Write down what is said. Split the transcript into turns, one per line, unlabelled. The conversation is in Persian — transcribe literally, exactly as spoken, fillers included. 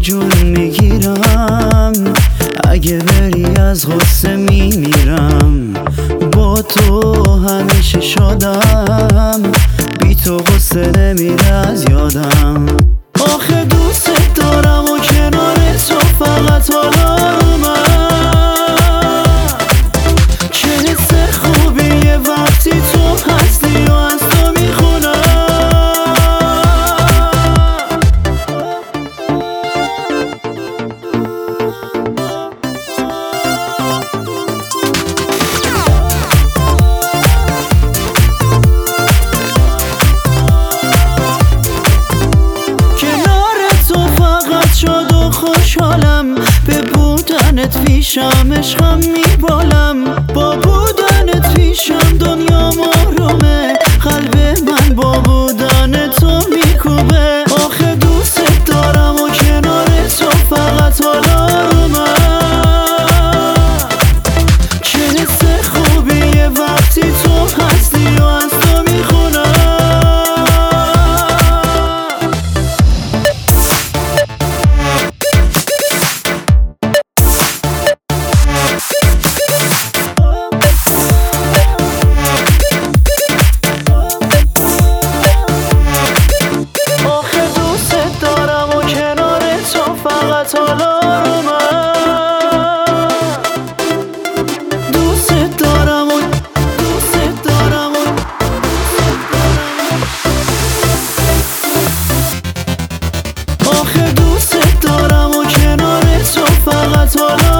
جون میگیرم، اگه بری از غصه میمیرم. با تو همیشه شادم، بی تو غصه نمیره از یادم. آخه دوست دارم و کنار تو فقط حالا من. چه حس خوبیه وقتی تو هستی و از تو میخونم. خوشحالم به بودنت پیشم، عشقم میبالم. با بودنت پیشم دنیا آرومه، قلب من با بودن تو میکوبه. آخه دوست دارم و کنار تو فقط حالا من. چه حس خوبیه وقتی تو هستی و از تو میخونم. فقط حالا رو من دوست دارم و دوست دارم و آخه دوست دارم و کنار تو فقط حالا